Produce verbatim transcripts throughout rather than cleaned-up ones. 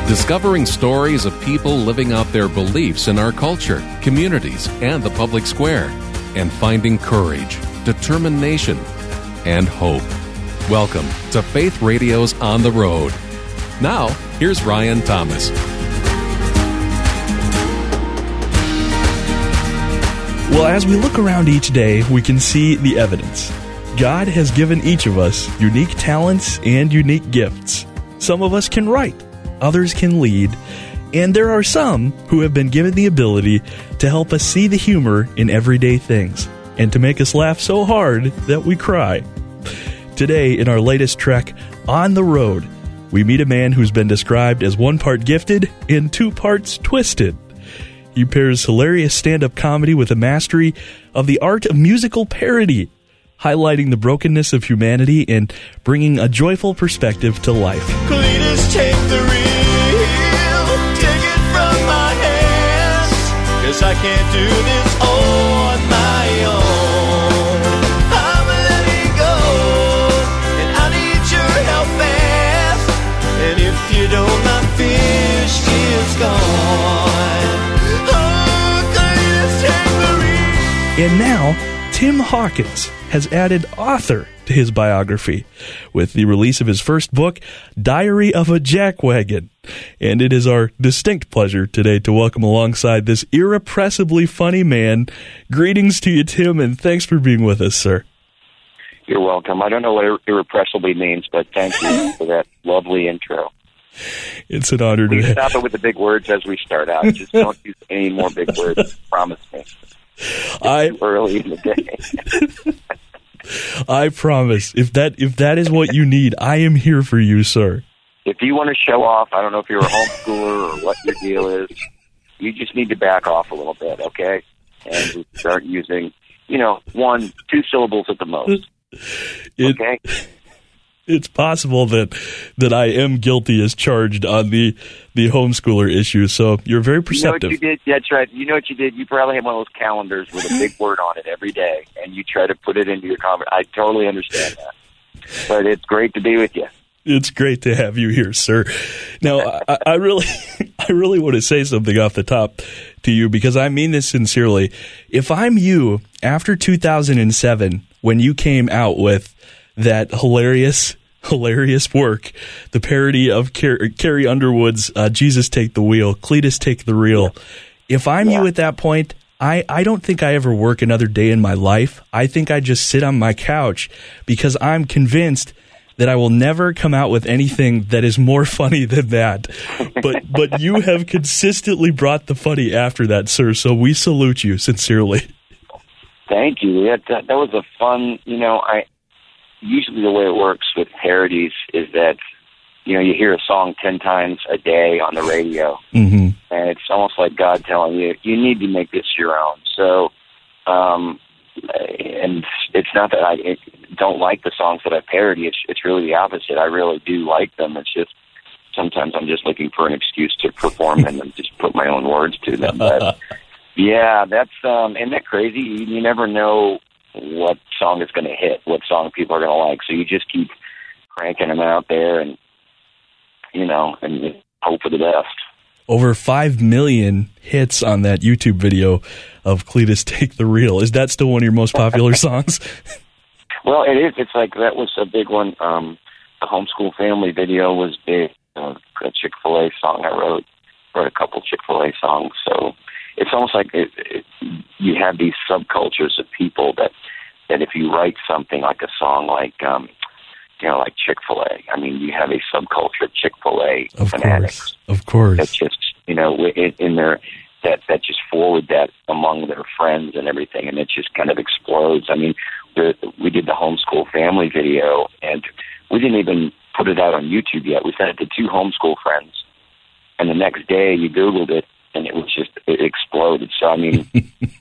Discovering stories of people living out their beliefs in our culture, communities, and the public square, and finding courage, determination, and hope. Welcome to Faith Radio's On the Road. Now, here's Ryan Thomas. Well, as we look around each day, we can see the evidence. God has given each of us unique talents and unique gifts. Some of us can write, others can lead, and there are some who have been given the ability to help us see the humor in everyday things and to make us laugh so hard that we cry. Today, in our latest trek, On the Road, we meet a man who's been described as one part gifted and two parts twisted. He pairs hilarious stand-up comedy with a mastery of the art of musical parody, highlighting the brokenness of humanity and bringing a joyful perspective to life. Cletus, take the reel, take it from my hands, 'cause I can't do this on my own. I'm letting go, and I need your help fast, and if you don't, my fish is gone. Oh, Cletus, take the reel. And now, Tim Hawkins has added author to his biography with the release of his first book, Diary of a Jackwagon. And it is our distinct pleasure today to welcome alongside this irrepressibly funny man. Greetings to you, Tim, and thanks for being with us, sir. You're welcome. I don't know what ir- irrepressibly means, but thank you for that lovely intro. It's an honor Please to stop it with the big words as we start out. Just don't use any more big words. Promise me. It's I too early in the day. I promise. If that if that is what you need, I am here for you, sir. If you want to show off, I don't know if you're a homeschooler or what your deal is, you just need to back off a little bit, okay? And just start using, you know, one, two syllables at the most. It, Okay? It's possible that that I am guilty as charged on the the homeschooler issue. So you're very perceptive. You know what you did? That's right. You know what you did? You probably had one of those calendars with a big word on it every day, and you try to put it into your comment. I totally understand that. But it's great to be with you. It's great to have you here, sir. Now, I, I really, I really want to say something off the top to you because I mean this sincerely. If I'm you after two thousand seven, when you came out with that hilarious, hilarious work, the parody of Car- Carrie Underwood's uh, Jesus Take the Wheel, Cletus Take the Reel. If I'm Yeah. you at that point, I, I don't think I ever work another day in my life. I think I just sit on my couch because I'm convinced that I will never come out with anything that is more funny than that. But but you have consistently brought the funny after that, sir, so we salute you sincerely. Thank you. That, that, that was a fun, you know, I... Usually the way it works with parodies is that, you know, you hear a song ten times a day on the radio, Mm-hmm. and it's almost like God telling you, you need to make this your own. So, um, and it's not that I it, don't like the songs that I parody. It's, it's really the opposite. I really do like them. It's just sometimes I'm just looking for an excuse to perform them and just put my own words to them. But, yeah, that's, um, isn't that crazy? You, you never know what song is going to hit, what song people are going to like. So you just keep cranking them out there and, you know, and hope for the best. Over five million hits on that YouTube video of Cletus Take the Reel. Is that still one of your most popular songs? Well, it is. It's like that was a big one. Um, the Homeschool Family video was big. Uh, a Chick-fil-A song I wrote. Wrote a couple Chick-fil-A songs. So it's almost like it, it, you have these subcultures of people that, that if you write something like a song like, um, you know, like Chick-fil-A, I mean, you have a subculture of Chick-fil-A Of fanatics. course. Of course. That just, you know, in, in their, that, that just forward that among their friends and everything, and it just kind of explodes. I mean, the, we did the Homeschool Family video, and we didn't even put it out on YouTube yet. We sent it to two homeschool friends, and the next day you Googled it, and it was just, it exploded. So, I mean,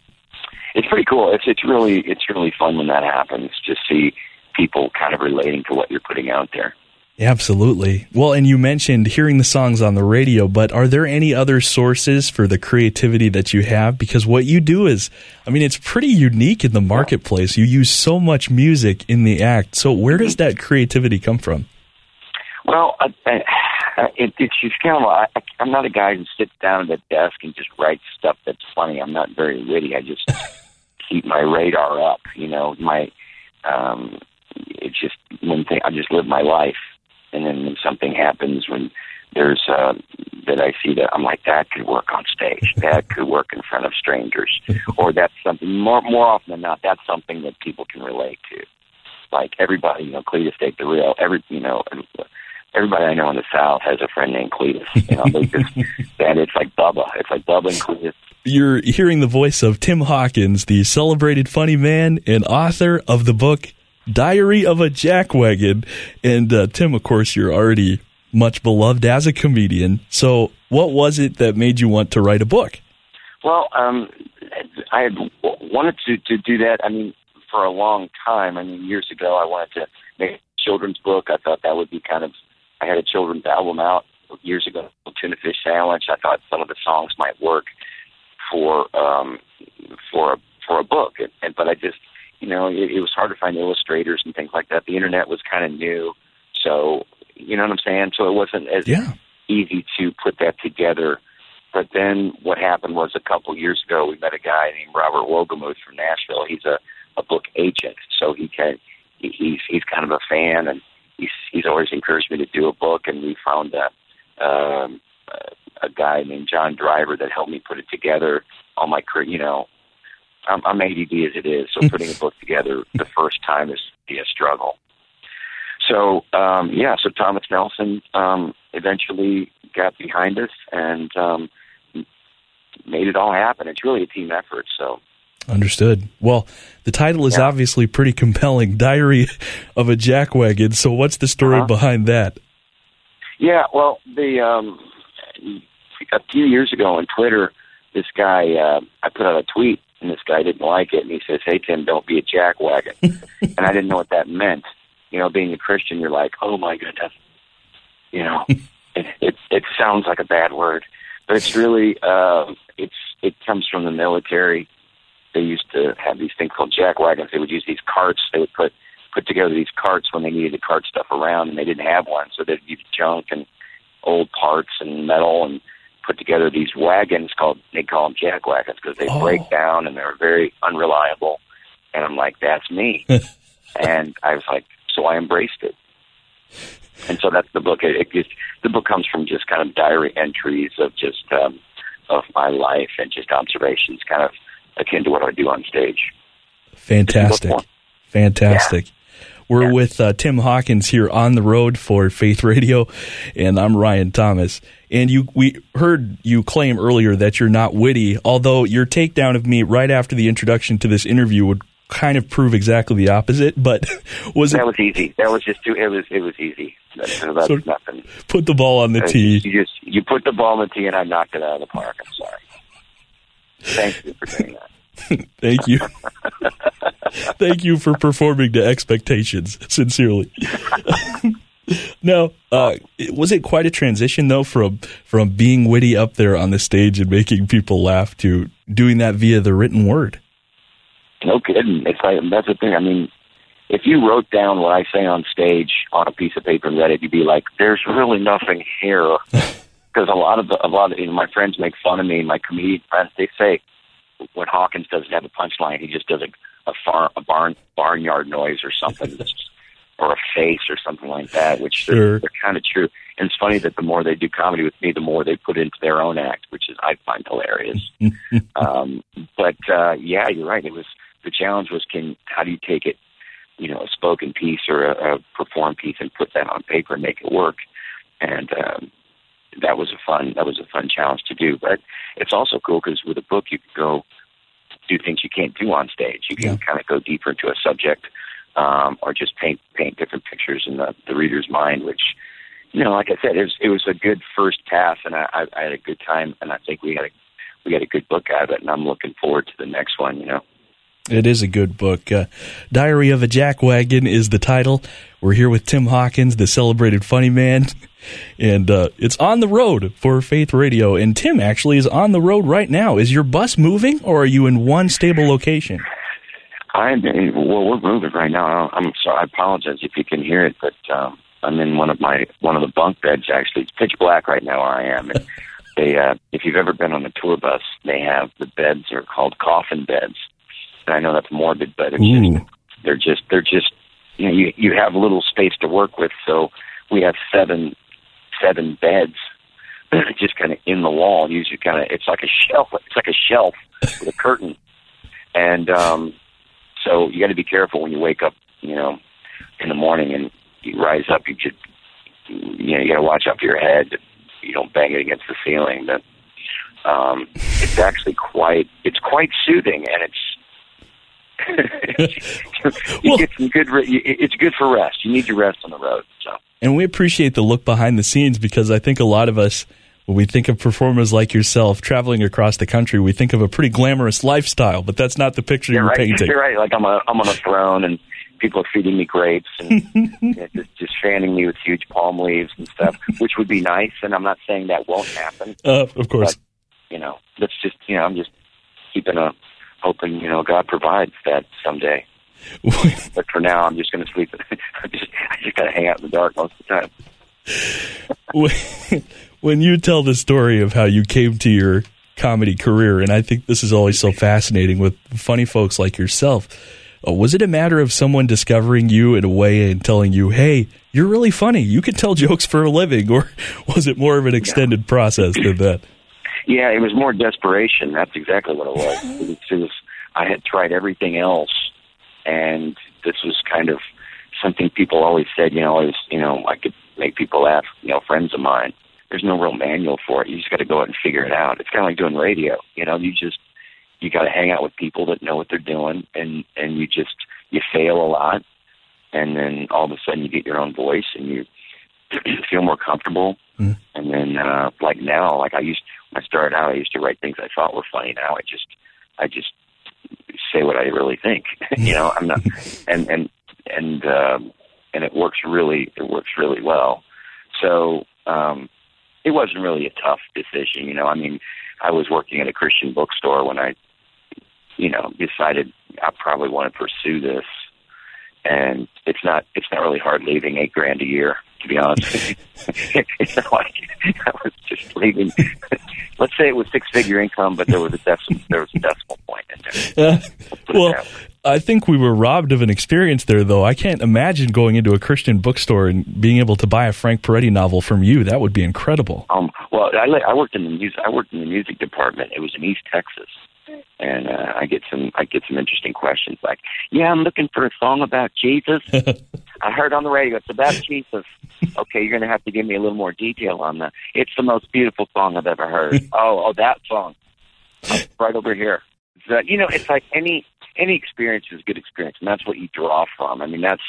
it's pretty cool. It's it's really it's really fun when that happens, just see people kind of relating to what you're putting out there. Absolutely. Well, and you mentioned hearing the songs on the radio, but are there any other sources for the creativity that you have? Because what you do is, I mean, it's pretty unique in the marketplace. You use so much music in the act. So where does that creativity come from? Well, I, I, it, it's just kind of, I, I'm not a guy who sits down at a desk and just writes stuff that's funny. I'm not very witty. I just keep my radar up, you know, my, um, it's just one thing, I just live my life. And then when something happens, when there's, uh, that I see that I'm like, that could work on stage. That could work in front of strangers. Or that's something, more, more often than not, that's something that people can relate to. Like everybody, you know, Cletus Take the Real, every, you know, everybody I know in the South has a friend named Cletus. You know, they just, and it's like Bubba. It's like Bubba and Cletus. You're hearing the voice of Tim Hawkins, the celebrated funny man and author of the book Diary of a Jackwagon. And uh, Tim, of course, you're already much beloved as a comedian. So what was it that made you want to write a book? Well, um, I had wanted to, to do that, I mean, for a long time. I mean, years ago, I wanted to make a children's book. I thought that would be kind of, I had a children's album out years ago, Tuna Fish Sandwich. I thought some of the songs might work for um, for a, for a book. And, and, but I just, you know, it, it was hard to find illustrators and things like that. The internet was kind of new. So, you know what I'm saying? So it wasn't as yeah. easy to put that together. But then what happened was a couple years ago, we met a guy named Robert Wogemuth from Nashville. He's a, a book agent. So he can, he, he's, he's kind of a fan, and he's, he's always encouraged me to do a book. And we found a, um, a guy named John Driver that helped me put it together. All my, you know, I'm, I'm A D D as it is. So putting a book together the first time is be a struggle. So, um, yeah, so Thomas Nelson um, eventually got behind us and um, made it all happen. It's really a team effort, so. Understood. Well, the title is yeah. obviously pretty compelling, Diary of a Jackwagon. So what's the story uh-huh. behind that? Yeah, well, the um, a few years ago on Twitter, this guy, uh, I put out a tweet, and this guy didn't like it, and he says, "Hey, Tim, don't be a jackwagon." And I didn't know what that meant. You know, being a Christian, you're like, oh, my goodness. You know, it, it it sounds like a bad word. But it's really, uh, it's it comes from the military. They used to have these things called jackwagons. They would use these carts. They would put, put together these carts when they needed to cart stuff around, and they didn't have one. So they'd use junk and old parts and metal and put together these wagons called, they call them jackwagons because they oh. break down and they're very unreliable. And I'm like, that's me. And I was like, so I embraced it. And so that's the book. It, it just, the book comes from just kind of diary entries of just um, of my life and just observations, kind of akin to what I do on stage. Fantastic. Fantastic. Yeah. We're yeah. with uh, Tim Hawkins here on the road for Faith Radio, and I'm Ryan Thomas. And you, we heard you claim earlier that you're not witty, although your takedown of me right after the introduction to this interview would kind of prove exactly the opposite. But was that it? was easy. That was just too. It was. It was easy. That's, that's so nothing. Put the ball on the uh, tee. You just you put the ball on the tee, and I knocked it out of the park. I'm sorry. Thank you for doing that. Thank you. Thank you for performing to expectations. Sincerely. Now, uh, was it quite a transition though from from being witty up there on the stage and making people laugh to doing that via the written word? No kidding. It's like, that's the thing. I mean, if you wrote down what I say on stage on a piece of paper and read it, you'd be like, "There's really nothing here." Because a lot of the, a lot of you know, my friends make fun of me. My comedian friends, they say when Hawkins doesn't have a punchline, he just does a a, far, a barn barnyard noise or something, or a face or something like that. Which sure. they're, they're kind of true. And it's funny that the more they do comedy with me, the more they put into their own act, which is I find hilarious. um, but uh, yeah, you're right. It was. The challenge was, can how do you take it, you know, a spoken piece or a, a performed piece and put that on paper and make it work? And um, that was a fun that was a fun challenge to do. But it's also cool because with a book you can go do things you can't do on stage. You can yeah. kind of go deeper into a subject um, or just paint paint different pictures in the, the reader's mind. Which, you know, like I said, it was it was a good first pass, and I, I, I had a good time, and I think we had a we got a good book out of it, and I'm looking forward to the next one. You know. It is a good book. Uh, Diary of a Jackwagon is the title. We're here with Tim Hawkins, the celebrated funny man, and uh, it's on the road for Faith Radio. And Tim actually is on the road right now. Is your bus moving, or are you in one stable location? I'm well. We're moving right now. I'm sorry. I apologize if you can hear it, but um, I'm in one of my one of the bunk beds. Actually, it's pitch black right now where I am. And they, uh, if you've ever been on a tour bus, they have the beds are called coffin beds. And I know that's morbid, but it's just, they're just they're just you know you you have little space to work with. So we have seven seven beds, just kind of in the wall. Usually, kind of it's like a shelf. It's like a shelf with a curtain, and um, so you got to be careful when you wake up. You know, in the morning and you rise up, you should, you know, you got to watch out for your head. You don't bang it against the ceiling. But um, it's actually quite, it's quite soothing, and it's you well, get some good. It's good for rest. You need your rest on the road. So, and we appreciate the look behind the scenes because I think a lot of us, when we think of performers like yourself traveling across the country, we think of a pretty glamorous lifestyle, but that's not the picture you're you're right. painting. You're right. Like I'm a, I'm on a throne and people are feeding me grapes and you know, just, just fanning me with huge palm leaves and stuff, which would be nice. And I'm not saying that won't happen. Uh, of course. But, you know, let's just, you know, I'm just keeping a, hoping, you know, God provides that someday. But for now, I'm just going to sleep. I just, I just got to hang out in the dark most of the time. When you tell the story of how you came to your comedy career, and I think this is always so fascinating with funny folks like yourself, Uh, was it a matter of someone discovering you in a way and telling you, hey, you're really funny, you can tell jokes for a living, or was it more of an extended yeah. process than that? Yeah, it was more desperation. That's exactly what it was. It was, it was. I had tried everything else, and this was kind of something people always said, you know, I was, you know, I could make people laugh, you know, friends of mine. There's no real manual for it. You just got to go out and figure it out. It's kind of like doing radio. You know, you just, you got to hang out with people that know what they're doing, and, and you just, you fail a lot, and then all of a sudden you get your own voice, and you feel more comfortable. Mm. And then, uh, like now, like I used, when I started out, I used to write things I thought were funny. Now I just, I just say what I really think. You know, I'm not, and, and, and, um, and it works really, it works really well. So, um, it wasn't really a tough decision. You know, I mean, I was working at a Christian bookstore when I, you know, decided I probably want to pursue this. And it's not, it's not really hard leaving eight grand a year, to be honest with you. It's not like I was just leaving. Let's say it was six figure income, but there was a decimal, there was a decimal point in there. Uh, well, I think we were robbed of an experience there, though. I can't imagine going into a Christian bookstore and being able to buy a Frank Peretti novel from you. That would be incredible. Um, well, I, I worked in the music. I worked in the music department. It was in East Texas, and uh, I get some. I get some interesting questions like, "Yeah, I'm looking for a song about Jesus. I heard on the radio it's about Jesus. Okay, you're going to have to give me a little more detail on that. It's the most beautiful song I've ever heard. oh, oh, that song, right over here. So, you know, it's like any." Any experience is a good experience, and that's what you draw from. I mean, that's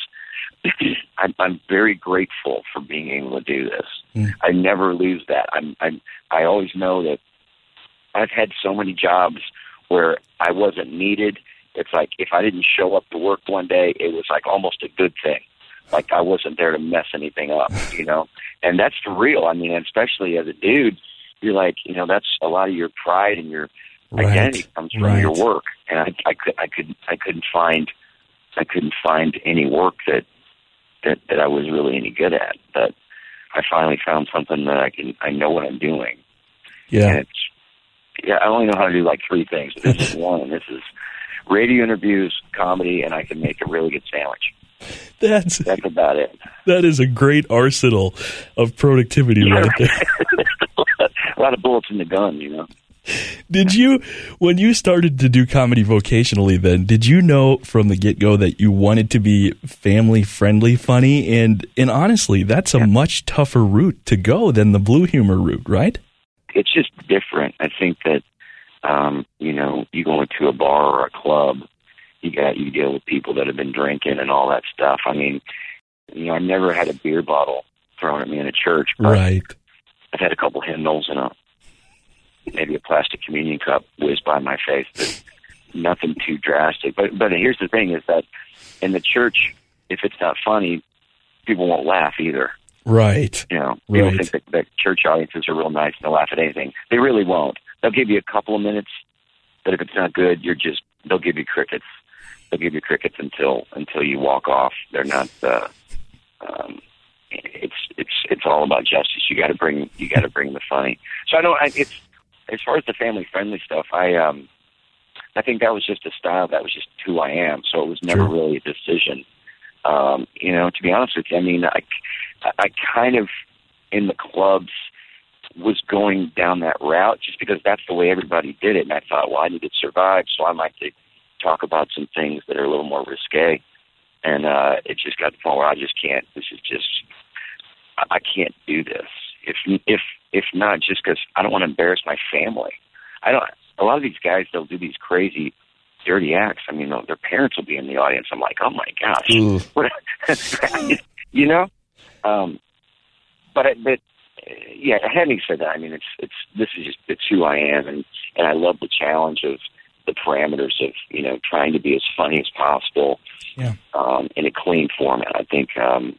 I'm, I'm very grateful for being able to do this. Mm. I never lose that. I'm, I'm I always know that I've had so many jobs where I wasn't needed. It's like if I didn't show up to work one day, it was like almost a good thing. Like I wasn't there to mess anything up, you know. And that's for real. I mean, especially as a dude, you're like, you know, that's a lot of your pride and your Right. identity comes from right. your work, and I, I could, I could, I couldn't find, I couldn't find any work that, that, that I was really any good at. But I finally found something that I can, I know what I'm doing. Yeah, and it's, yeah. I only know how to do like three things. But this is one, and this is radio interviews, comedy, and I can make a really good sandwich. That's that's about it. That is a great arsenal of productivity yeah, right there. A lot of bullets in the gun, you know. Did you, when you started to do comedy vocationally then, did you know from the get-go that you wanted to be family-friendly funny? And and honestly, that's a yeah. much tougher route to go than the blue humor route, right? It's just different. I think that, um, you know, you go into a bar or a club, you got you deal with people that have been drinking and all that stuff. I mean, you know, I never had a beer bottle thrown at me in a church. But right. I've had a couple hymnals and a maybe a plastic communion cup whizzed by my face, but nothing too drastic. But but here's the thing is that in the church, if it's not funny, people won't laugh either. Right. You know, people right. think that, that church audiences are real nice and they'll laugh at anything. They really won't. They'll give you a couple of minutes, but if it's not good, you're just, they'll give you crickets. They'll give you crickets until until you walk off. They're not, uh, um, it's it's it's all about justice. You got to bring you got to bring the funny. So I don't. I, it's as far as the family friendly stuff. I um I think that was just a style. That was just who I am. So it was never Sure. really a decision. Um, you know, to be honest with you, I mean, I I kind of in the clubs was going down that route just because that's the way everybody did it. And I thought, well, I need to survive, so I might take, talk about some things that are a little more risque. And uh, it just got to the point where I just can't. This is just, I can't do this. If if if not, just because I don't want to embarrass my family. I don't. A lot of these guys, they'll do these crazy, dirty acts. I mean, their parents will be in the audience. I'm like, oh my gosh, Ooh. what? You know. Um, but I, but yeah, having said that, I mean, it's it's this is just it's who I am, and and I love the challenge of the parameters of, you know, trying to be as funny as possible, Yeah. um, in a clean format. I think um,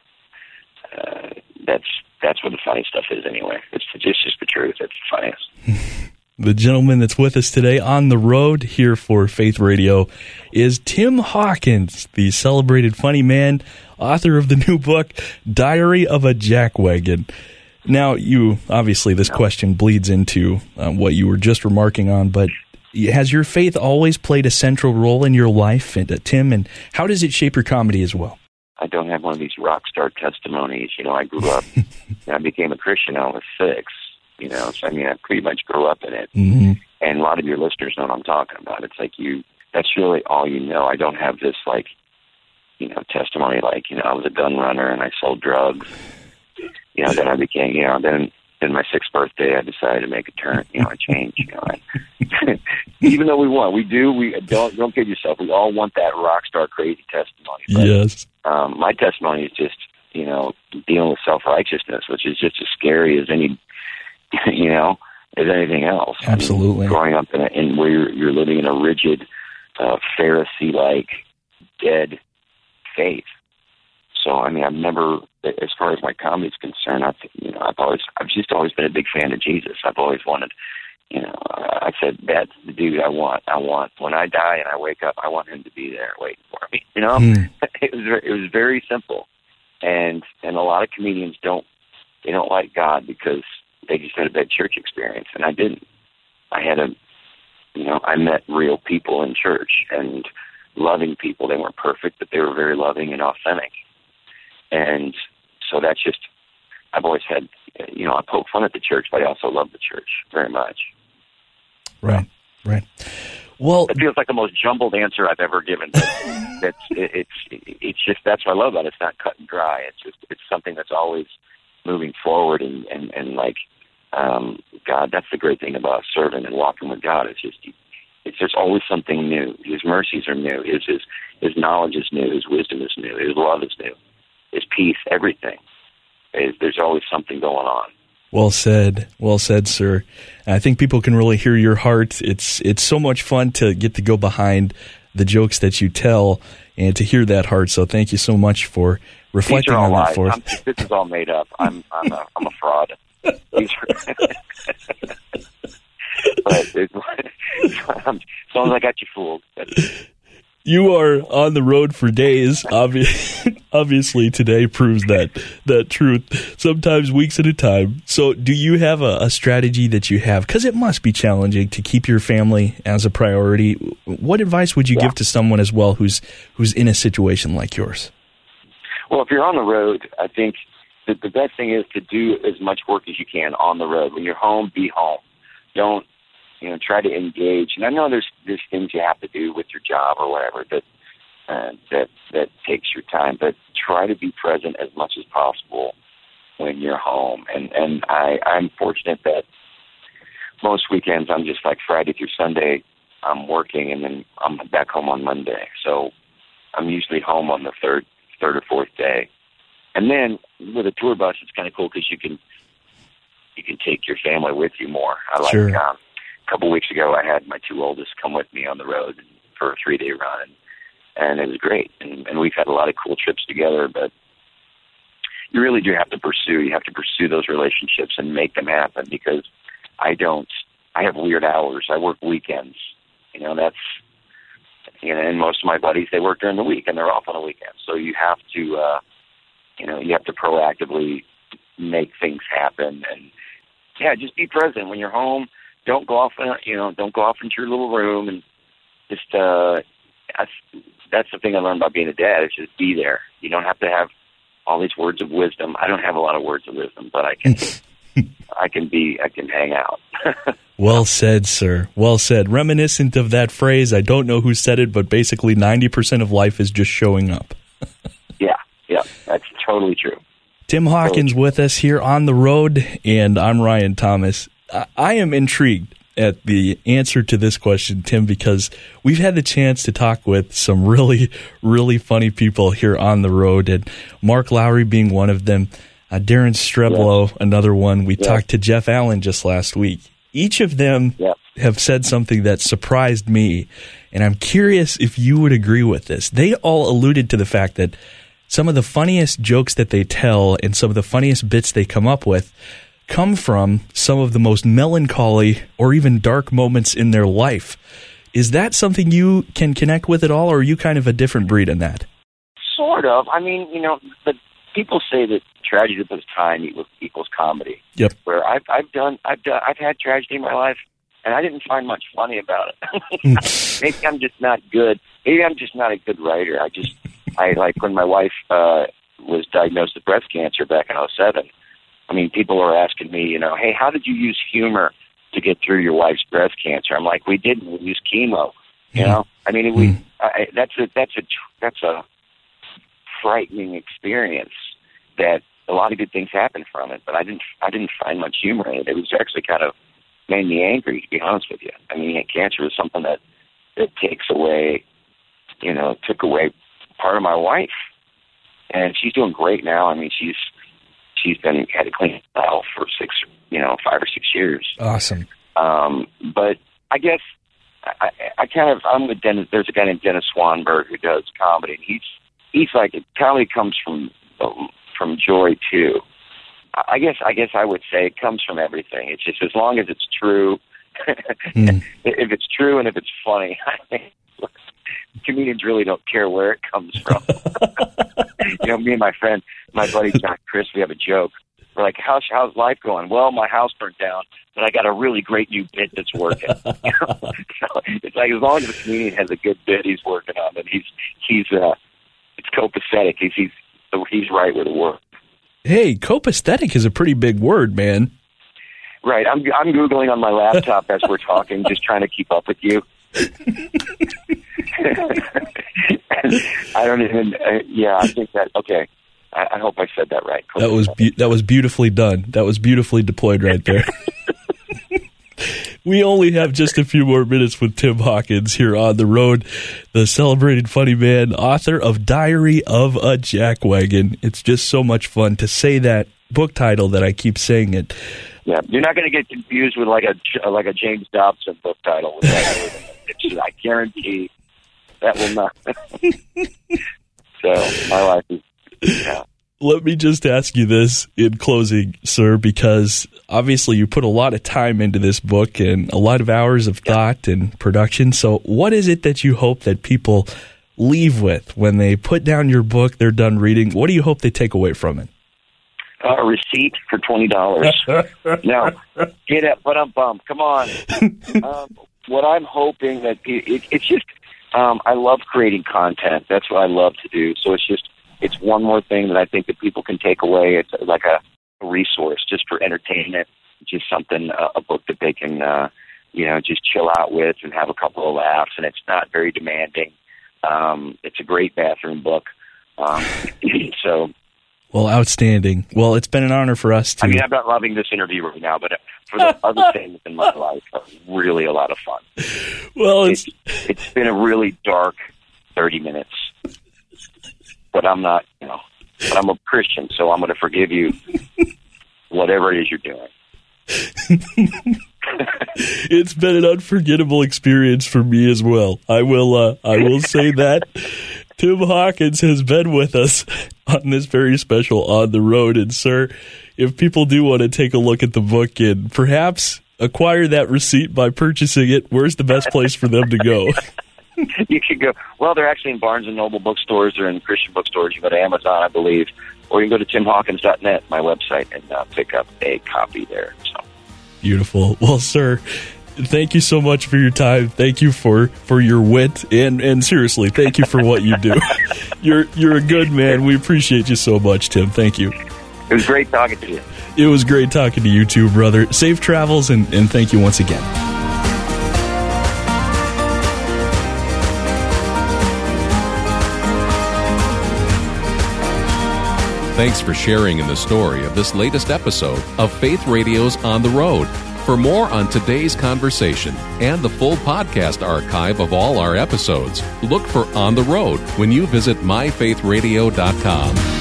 uh, that's that's where the funny stuff is anyway. It's just, it's just the truth. It's the funniest. The gentleman that's with us today on the road here for Faith Radio is Tim Hawkins, the celebrated funny man, author of the new book, Diary of a Jackwagon. Now, you, obviously, this question bleeds into um, what you were just remarking on, but has your faith always played a central role in your life, and, uh, Tim, and how does it shape your comedy as well? I don't have one of these rock star testimonies. You know, I grew up, and I became a Christian when I was six, you know, so I mean, I pretty much grew up in it. Mm-hmm. And a lot of your listeners know what I'm talking about. It's like you, that's really all you know. I don't have this, like, you know, testimony like, you know, I was a gun runner and I sold drugs. You know, then I became, you know, then in my sixth birthday, I decided to make a turn, you know, a change. You know, I, even though we want, we do, we don't, don't kid yourself. We all want that rock star crazy testimony. But, Yes. Um, my testimony is just, you know, dealing with self-righteousness, which is just as scary as any, you know, as anything else. Absolutely. I mean, growing up in, a, in where you're, you're living in a rigid, uh, Pharisee-like, dead faith. So, I mean, I've never, as far as my comedy is concerned, I've, you know, I've always, I've just always been a big fan of Jesus. I've always wanted, you know, I said, that's the dude I want. I want, when I die and I wake up, I want him to be there waiting for me. You know, Mm. it was, it was very simple. And, and a lot of comedians don't, they don't like God because they just had a bad church experience. And I didn't. I had a, you know, I met real people in church and loving people. They weren't perfect, but they were very loving and authentic. And so that's just, I've always had, you know, I poke fun at the church, but I also love the church very much. Right, right. Well, It feels like the most jumbled answer I've ever given. But that's, it, it's, it's just, that's what I love about it. It's not cut and dry. It's just, it's something that's always moving forward and, and, and like, um, God, that's the great thing about serving and walking with God. It's just, it's, there's always something new. His mercies are new. His, his, his knowledge is new. His wisdom is new. His love is new. His peace, everything. Is, there's always something going on. well said. Well said, sir. I think people can really hear your heart. It's it's so much fun to get to go behind the jokes that you tell and to hear that heart. So thank you so much for reflecting These are all on that lies. for us. I'm, this is all made up. I'm I'm a, I'm a fraud. These are, but it's, as long as I got you fooled. That's, You are on the road for days. Obvi- obviously, today proves that that truth. Sometimes weeks at a time. So, do you have a, a strategy that you have? Because it must be challenging to keep your family as a priority. What advice would you Yeah. give to someone as well who's who's in a situation like yours? well, if you're on the road, I think the, the best thing is to do as much work as you can on the road. When you're home, be home. Don't, you know, try to engage. And I know there's there's things you have to do with your job or whatever that uh, that that takes your time, but try to be present as much as possible when you're home. And and I, I'm fortunate that most weekends I'm just like Friday through Sunday I'm working, and then I'm back home on Monday. So I'm usually home on the third third or fourth day. And then with a tour bus, it's kind of cool because you can you can take your family with you more. I like. Sure. Um, a couple of weeks ago, I had my two oldest come with me on the road for a three day run, and, and it was great. And, and we've had a lot of cool trips together. But you really do have to pursue. You have to pursue those relationships and make them happen, because I don't. I have weird hours. I work weekends. You know, that's. You know, and most of my buddies, they work during the week and they're off on the weekend. So you have to uh, you know, you have to proactively make things happen. And yeah, just be present when you're home. Don't go off, you know, don't go off into your little room and just, uh, that's, that's the thing I learned about being a dad, is just be there. You don't have to have all these words of wisdom. I don't have a lot of words of wisdom, but I can, I can be, I can hang out. Well said, sir. Well said. Reminiscent of that phrase, I don't know who said it, but basically ninety percent of life is just showing up. yeah, yeah, that's totally true. Tim Hawkins totally. with us here on the road, and I'm Ryan Thomas. I, I am intrigued at the answer to this question, Tim, because we've had the chance to talk with some really, really funny people here on the road, and Mark Lowry being one of them, uh, Darren Streblow, yeah. another one. We yeah. talked to Jeff Allen just last week. Each of them yeah. have said something that surprised me, and I'm curious if you would agree with this. They all alluded to the fact that some of the funniest jokes that they tell and some of the funniest bits they come up with come from some of the most melancholy or even dark moments in their life. Is that something you can connect with at all, or are you kind of a different breed in that? Sort of. I mean, you know, but people say that tragedy of this time equals comedy. Yep. Where I've I've done I've done I've had tragedy in my life, and I didn't find much funny about it. Maybe I'm just not good. Maybe I'm just not a good writer. I just I like when my wife uh, was diagnosed with breast cancer back in oh seven. I mean, people were asking me, you know, hey, how did you use humor to get through your wife's breast cancer? I'm like, we didn't. We used chemo. You know, I mean, we I, that's a that's a that's a frightening experience. That a lot of good things happened from it, but I didn't I didn't find much humor in it. It was actually kind of made me angry, to be honest with you. I mean, cancer is something that that takes away, you know, took away part of my wife, and she's doing great now. I mean, she's. She's been had a clean health for six, you know, five or six years. Awesome. Um, but I guess I, I kind of I'm with Dennis. There's a guy named Dennis Swanberg who does comedy. And he's he's like comedy comes from from joy too. I guess I guess I would say it comes from everything. It's just as long as it's true. mm. If it's true and if it's funny, I think comedians really don't care where it comes from. You know, me and my friend, my buddy John Chris, we have a joke. We're like, how's, how's life going? Well, my house burnt down, but I got a really great new bit that's working. You know? So it's like as long as the comedian has a good bit he's working on, then he's he's uh, it's copacetic. He's he's he's right with the word. Hey, copacetic is a pretty big word, man. Right. I'm I'm googling on my laptop as we're talking, just trying to keep up with you. I don't even. Uh, yeah, I think that. Okay, I, I hope I said that right. That was be- that was beautifully done. That was beautifully deployed right there. We only have just a few more minutes with Tim Hawkins here on the road, the celebrated funny man, author of Diary of a Jackwagon. It's just so much fun to say that book title that I keep saying it. Yeah, you're not going to get confused with like a like a James Dobson book title. With that. It's, I guarantee that will not. So my life is. Yeah. Let me just ask you this in closing, sir, because obviously you put a lot of time into this book and a lot of hours of thought and production. So what is it that you hope that people leave with when they put down your book, they're done reading? What do you hope they take away from it? Uh, a receipt for twenty dollars. Now, get it, but I'm bummed. Come on. Um, what I'm hoping that it, it's just, um, I love creating content. That's what I love to do. So it's just, it's one more thing that I think that people can take away. It's like a, a resource just for entertainment, just something, uh, a book that they can, uh, you know, just chill out with and have a couple of laughs. And it's not very demanding. Um, it's a great bathroom book. Um, so. Well, outstanding. Well, it's been an honor for us to... I mean, I'm not loving this interview right now, but for the other things in my life, it's really a lot of fun. Well, it's... it's... It's been a really dark thirty minutes. But I'm not, you know, but I'm a Christian, so I'm going to forgive you whatever it is you're doing. It's been an unforgettable experience for me as well. I will, uh, I will say that. Tim Hawkins has been with us on this very special On the Road. And, sir, if people do want to take a look at the book and perhaps acquire that receipt by purchasing it, where's the best place for them to go? You can go, well, they're actually in Barnes and Noble bookstores. They're in Christian bookstores. You go to Amazon, I believe. or you can go to tim hawkins dot net, my website, and uh, pick up a copy there. So. Beautiful. Well, sir, thank you so much for your time. Thank you for, for your wit, and, and seriously, thank you for what you do. You're you're a good man. We appreciate you so much, Tim. Thank you. It was great talking to you. It was great talking to you too, brother. Safe travels, and, and thank you once again. Thanks for sharing in the story of this latest episode of Faith Radio's On the Road. For more on today's conversation and the full podcast archive of all our episodes, look for On the Road when you visit my faith radio dot com.